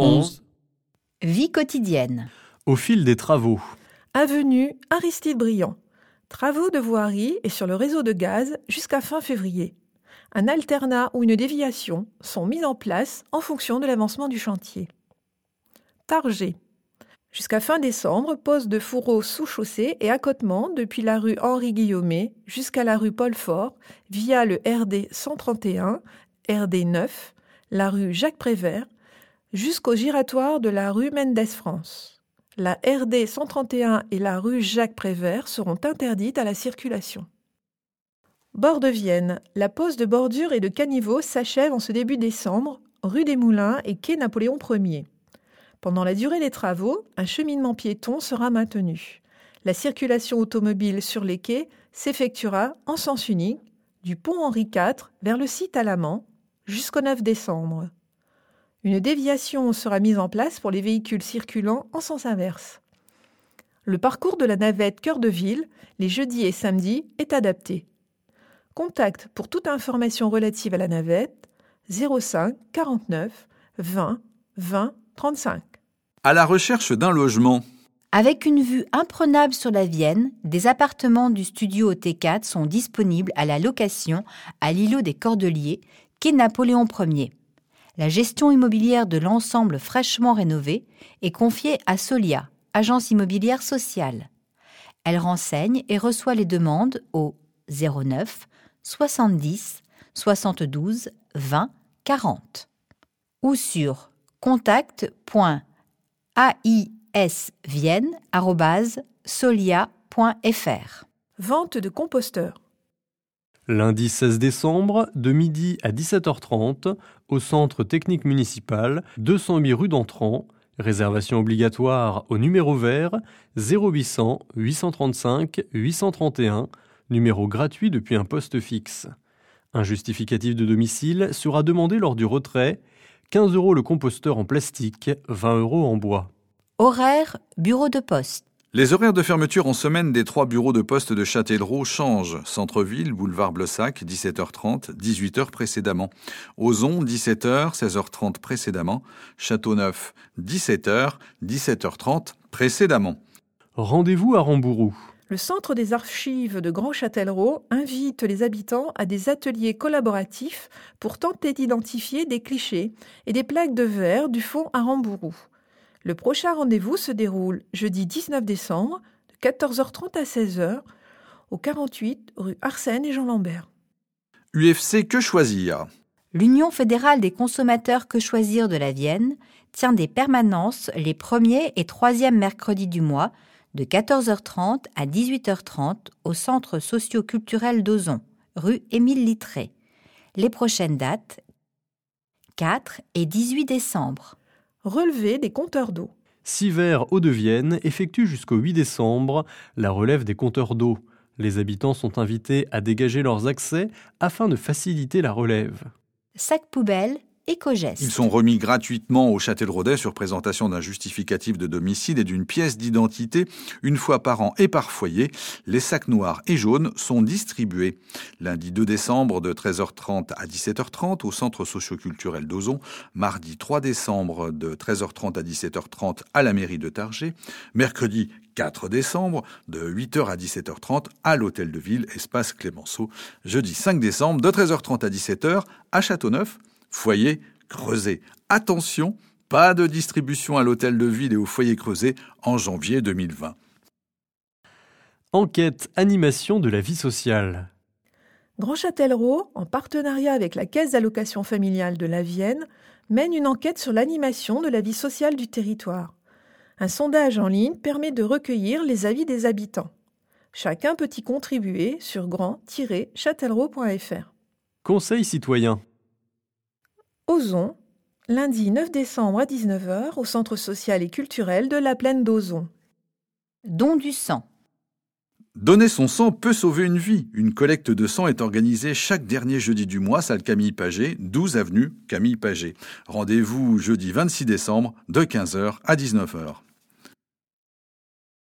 11. Vie quotidienne. Au fil des travaux. Avenue Aristide Briand. Travaux de voirie et sur le réseau de gaz jusqu'à fin février. Un alternat ou une déviation sont mis en place en fonction de l'avancement du chantier. Targé. Jusqu'à fin décembre, pose de fourreaux sous chaussée et accotement depuis la rue Henri Guillaumet jusqu'à la rue Paul Fort via le RD 131, RD 9, la rue Jacques Prévert, jusqu'au giratoire de la rue Mendes France. La RD 131 et la rue Jacques Prévert seront interdites à la circulation. Bord de Vienne. La pose de bordure et de caniveau s'achève en ce début décembre, rue des Moulins et quai Napoléon Ier. Pendant la durée des travaux, un cheminement piéton sera maintenu. La circulation automobile sur les quais s'effectuera en sens unique du pont Henri IV vers le site Alamand jusqu'au 9 décembre. Une déviation sera mise en place pour les véhicules circulant en sens inverse. Le parcours de la navette Cœur de Ville, les jeudis et samedis, est adapté. Contact pour toute information relative à la navette 05 49 20 20 35. À la recherche d'un logement. Avec une vue imprenable sur la Vienne, des appartements du studio T4 sont disponibles à la location à l'îlot des Cordeliers, quai Napoléon Ier. La gestion immobilière de l'ensemble fraîchement rénové est confiée à Solia, agence immobilière sociale. Elle renseigne et reçoit les demandes au 09 70 72 20 40 ou sur contact.aisvienne@solia.fr. Vente de composteurs. Lundi 16 décembre, de midi à 17h30, au centre technique municipal, 208 rue d'Entrant. Réservation obligatoire au numéro vert 0800 835 831, numéro gratuit depuis un poste fixe. Un justificatif de domicile sera demandé lors du retrait, 15 € le composteur en plastique, 20 € en bois. Horaire, bureau de poste. Les horaires de fermeture en semaine des 3 bureaux de poste de Châtellerault changent. Centre-ville, boulevard Blossac, 17h30, 18h précédemment. Ozon, 17h, 16h30 précédemment. Châteauneuf, 17h, 17h30 précédemment. Rendez-vous à Rambourou. Le Centre des archives de Grand Châtellerault invite les habitants à des ateliers collaboratifs pour tenter d'identifier des clichés et des plaques de verre du fond à Rambourou. Le prochain rendez-vous se déroule jeudi 19 décembre de 14h30 à 16h au 48 rue Arsène et Jean Lambert. UFC Que Choisir. L'Union fédérale des consommateurs Que Choisir de la Vienne tient des permanences les 1er et 3e mercredis du mois de 14h30 à 18h30 au centre socio-culturel d'Ozon, rue Émile Littré. Les prochaines dates 4 et 18 décembre. Relevé des compteurs d'eau. Sivert Hauts-de-Vienne effectue jusqu'au 8 décembre la relève des compteurs d'eau. Les habitants sont invités à dégager leurs accès afin de faciliter la relève. Sac poubelle, éco-geste. Ils sont remis gratuitement au Châtelleraudais sur présentation d'un justificatif de domicile et d'une pièce d'identité une fois par an et par foyer. Les sacs noirs et jaunes sont distribués. Lundi 2 décembre de 13h30 à 17h30 au centre socio-culturel d'Ozon. Mardi 3 décembre de 13h30 à 17h30 à la mairie de Targé. Mercredi 4 décembre de 8h à 17h30 à l'hôtel de ville Espace Clémenceau. Jeudi 5 décembre de 13h30 à 17h à Châteauneuf. Foyer creusé. Attention, pas de distribution à l'hôtel de ville et au foyer creusé en janvier 2020. Enquête animation de la vie sociale. Grand Châtellerault, en partenariat avec la Caisse d'allocation familiale de la Vienne, mène une enquête sur l'animation de la vie sociale du territoire. Un sondage en ligne permet de recueillir les avis des habitants. Chacun peut y contribuer sur grand-châtellerault.fr. Conseil citoyen. Ozon, lundi 9 décembre à 19h au Centre social et culturel de la Plaine d'Ozon. Don du sang. Donner son sang peut sauver une vie. Une collecte de sang est organisée chaque dernier jeudi du mois, salle Camille Paget, 12 avenue Camille Paget. Rendez-vous jeudi 26 décembre de 15h à 19h.